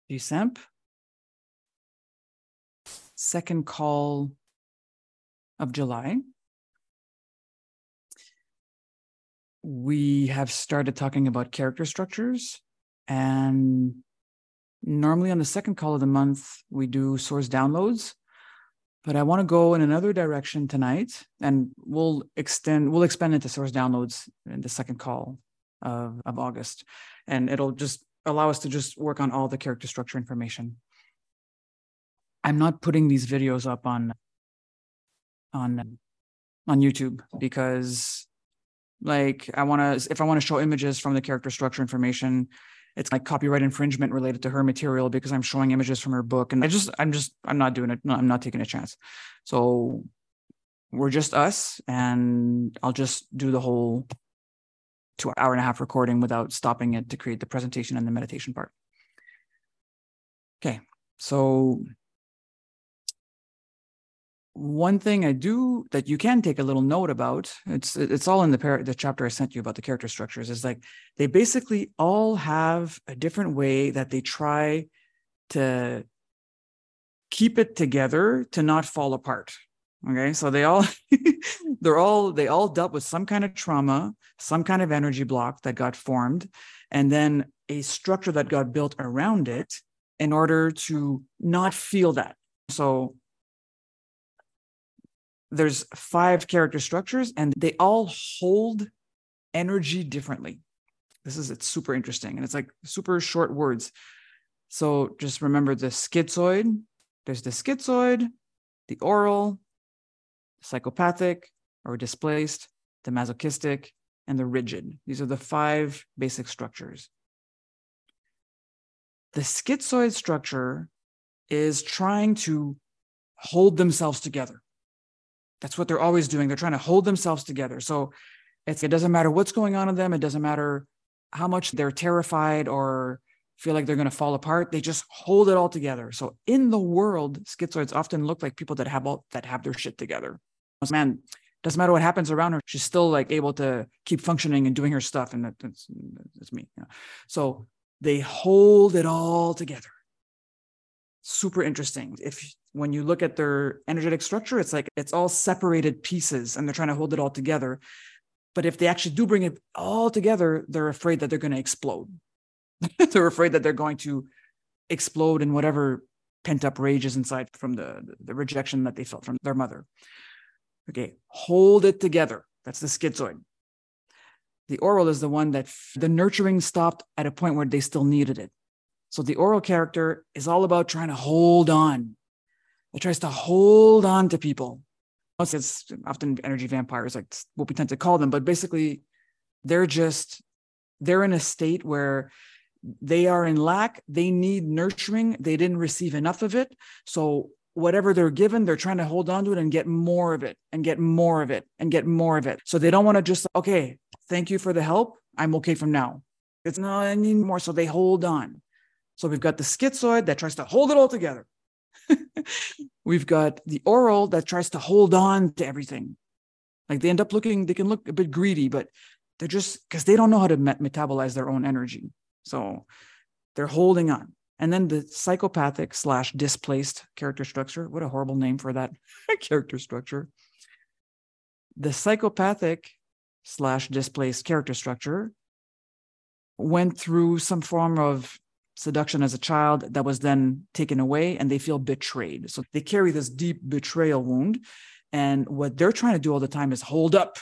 December, second call of July. We have started talking about character structures, and normally on the second call of the month, we do source downloads, but I want to go in another direction tonight, and we'll expand into source downloads in the second call of August, and it'll just allow us to just work on all the character structure information. I'm not putting these videos up on YouTube because, like, if I want to show images from the character structure information, it's like copyright infringement related to her material because I'm showing images from her book, and I'm not doing it. No, I'm not taking a chance. So we're just us, and I'll just do the whole 2.5-hour recording without stopping it to create the presentation and the meditation part. Okay, so one thing I do that you can take a little note about, it's all in the chapter I sent you about the character structures, is like they basically all have a different way that they try to keep it together to not fall apart. Okay, so they all dealt with some kind of trauma, some kind of energy block that got formed, and then a structure that got built around it in order to not feel that. So there's 5 character structures, and they all hold energy differently. It's super interesting, and it's like super short words. So just remember the schizoid. There's the schizoid, the oral, the psychopathic or displaced, the masochistic, and the rigid. These are the 5 basic structures. The schizoid structure is trying to hold themselves together. That's what they're always doing. They're trying to hold themselves together. So it doesn't matter what's going on in them. It doesn't matter how much they're terrified or feel like they're going to fall apart. They just hold it all together. So in the world, schizoids often look like people that have their shit together. Man, doesn't matter what happens around her. She's still like able to keep functioning and doing her stuff. And that's me. You know? So they hold it all together. Super interesting. When you look at their energetic structure, it's like it's all separated pieces and they're trying to hold it all together. But if they actually do bring it all together, they're afraid that they're going to explode. They're afraid that they're going to explode in whatever pent-up rage is inside from the rejection that they felt from their mother. Okay, hold it together. That's the schizoid. The oral is the one that the nurturing stopped at a point where they still needed it. So the oral character is all about trying to hold on. It tries to hold on to people. It's often energy vampires, like what we tend to call them, but basically they're in a state where they are in lack. They need nurturing. They didn't receive enough of it. So whatever they're given, they're trying to hold on to it and get more of it and get more of it and get more of it. So they don't want to just, okay, thank you for the help. I'm okay from now. It's not, I need more. So they hold on. So we've got the schizoid that tries to hold it all together. We've got the oral that tries to hold on to everything. Like they can look a bit greedy, but they're just, because they don't know how to metabolize their own energy. So they're holding on. And then the psychopathic / displaced character structure. What a horrible name for that character structure. The psychopathic / displaced character structure went through some form of seduction as a child that was then taken away, and they feel betrayed. So they carry this deep betrayal wound. And what they're trying to do all the time is hold up.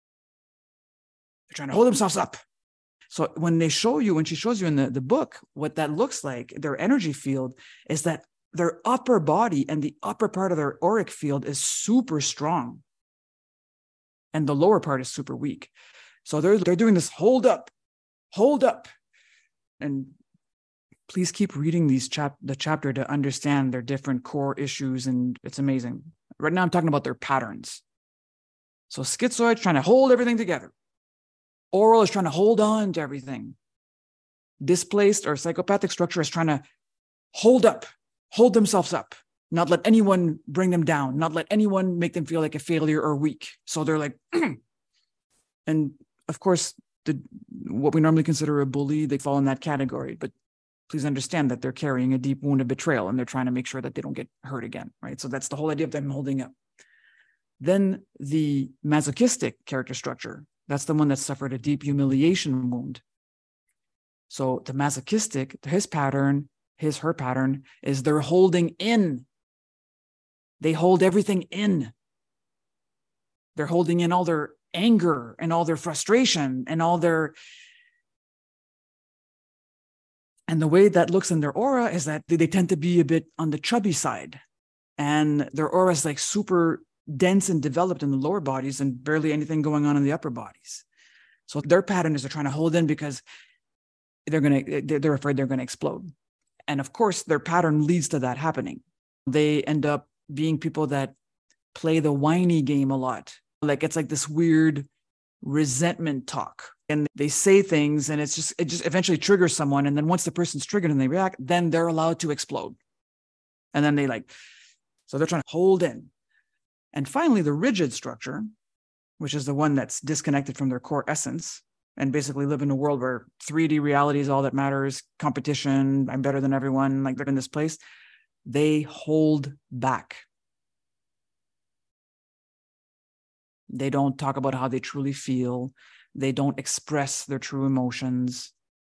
They're trying to hold themselves up. So when she shows you in the book, what that looks like, their energy field is that their upper body and the upper part of their auric field is super strong. And the lower part is super weak. So they're doing this hold up. And please keep reading the chapter to understand their different core issues, and it's amazing. Right now I'm talking about their patterns. So schizoid trying to hold everything together. Oral is trying to hold on to everything. Displaced or psychopathic structure is trying to hold themselves up, not let anyone bring them down, not let anyone make them feel like a failure or weak. So they're like, and of course, what we normally consider a bully, they fall in that category. But please understand that they're carrying a deep wound of betrayal and they're trying to make sure that they don't get hurt again, right? So that's the whole idea of them holding up. Then the masochistic character structure, that's the one that suffered a deep humiliation wound. So the masochistic, her pattern is they're holding in. They hold everything in. They're holding in all their anger and all their frustration and all their... And the way that looks in their aura is that they tend to be a bit on the chubby side. And their aura is like super dense and developed in the lower bodies and barely anything going on in the upper bodies. So their pattern is they're trying to hold in because they're afraid they're going to explode. And of course, their pattern leads to that happening. They end up being people that play the whiny game a lot. Like it's like this weird resentment talk. And they say things and it just eventually triggers someone. And then once the person's triggered and they react, then they're allowed to explode. And then so they're trying to hold in. And finally, the rigid structure, which is the one that's disconnected from their core essence and basically live in a world where 3D reality is all that matters, competition, I'm better than everyone, like they're in this place. They hold back. They don't talk about how they truly feel. They don't express their true emotions.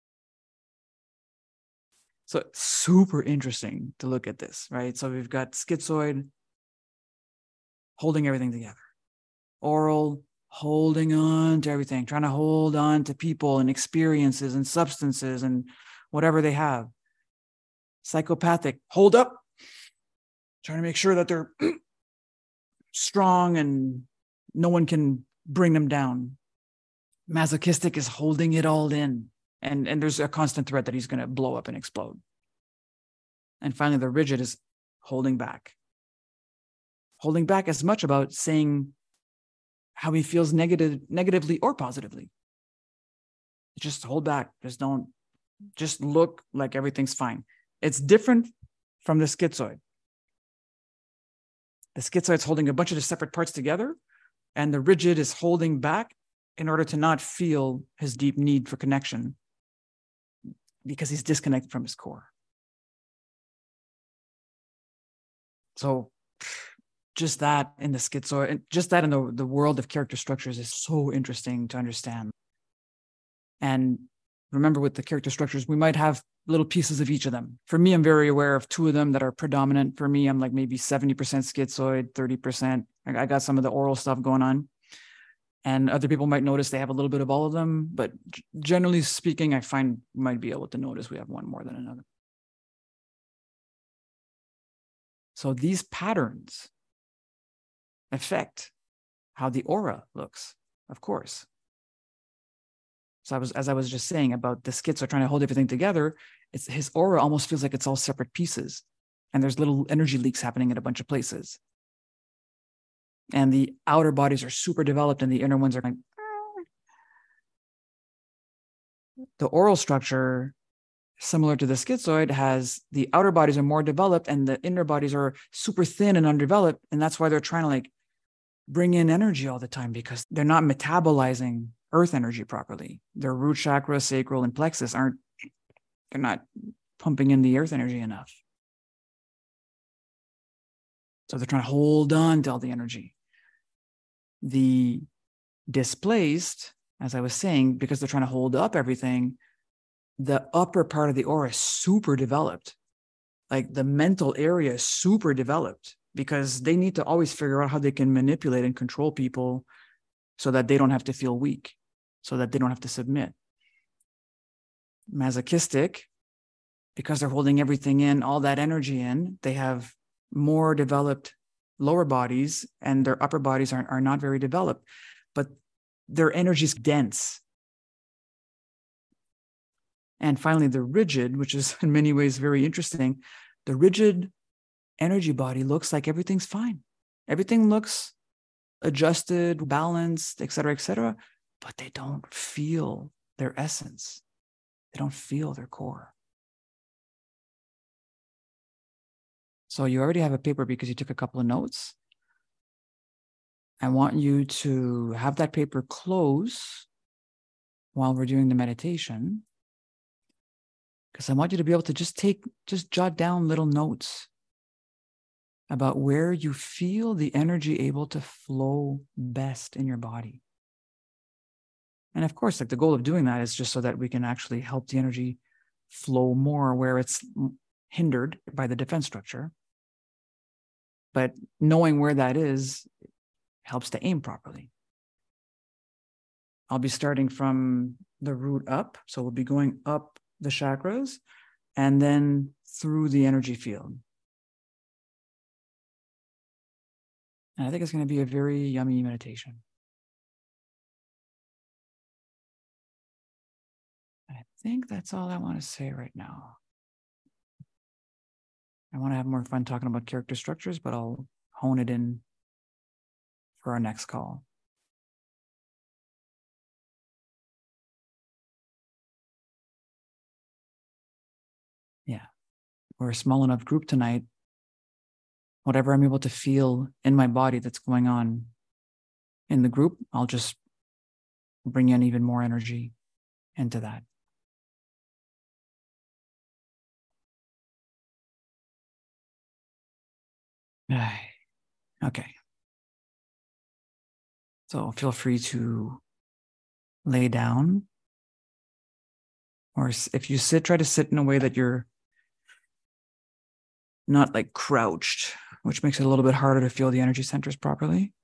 So it's super interesting to look at this, right? So we've got schizoid holding everything together. Oral, holding on to everything, trying to hold on to people and experiences and substances and whatever they have. Psychopathic, hold up, trying to make sure that they're strong and no one can bring them down. Masochistic is holding it all in. And there's a constant threat that he's going to blow up and explode. And finally, the rigid is holding back. Holding back as much about saying how he feels negatively or positively. Just hold back. Just look like everything's fine. It's different from the schizoid. The schizoid's holding a bunch of the separate parts together, and the rigid is holding back in order to not feel his deep need for connection because he's disconnected from his core. So just that in the schizoid, and just that in the world of character structures is so interesting to understand. And remember, with the character structures, we might have little pieces of each of them. For me, I'm very aware of two of them that are predominant. For me, I'm like maybe 70% schizoid, 30%. I got some of the oral stuff going on. And other people might notice they have a little bit of all of them. But generally speaking, I find we might be able to notice we have one more than another. So these patterns affect how the aura looks, of course. So as I was just saying about the schizo trying to hold everything together, his aura almost feels like it's all separate pieces. And there's little energy leaks happening in a bunch of places. And the outer bodies are super developed and the inner ones are like... The oral structure, similar to the schizoid, has the outer bodies are more developed and the inner bodies are super thin and undeveloped. And that's why they're trying to bring in energy all the time, because they're not metabolizing earth energy properly. Their root chakra, sacral, and plexus they're not pumping in the earth energy enough. So they're trying to hold on to all the energy. The displaced, as I was saying, because they're trying to hold up everything, the upper part of the aura is super developed. Like the mental area is super developed because they need to always figure out how they can manipulate and control people so that they don't have to feel weak, so that they don't have to submit. Masochistic, because they're holding everything in, all that energy in, they have more developed lower bodies and their upper bodies are not very developed, but their energy is dense. And finally, the rigid, which is in many ways very interesting, the rigid energy body looks like everything's fine. Everything looks adjusted, balanced, et cetera, but they don't feel their essence. They don't feel their core. So you already have a paper because you took a couple of notes. I want you to have that paper close while we're doing the meditation. Because I want you to be able to just jot down little notes about where you feel the energy able to flow best in your body. And of course, like the goal of doing that is just so that we can actually help the energy flow more where it's hindered by the defense structure. But knowing where that is helps to aim properly. I'll be starting from the root up. So we'll be going up the chakras and then through the energy field. And I think it's going to be a very yummy meditation. I think that's all I want to say right now. I want to have more fun talking about character structures, but I'll hone it in for our next call. Yeah. We're a small enough group tonight. Whatever I'm able to feel in my body that's going on in the group, I'll just bring in even more energy into that. Okay. So feel free to lay down, or if you sit, try to sit in a way that you're not like crouched, which makes it a little bit harder to feel the energy centers properly.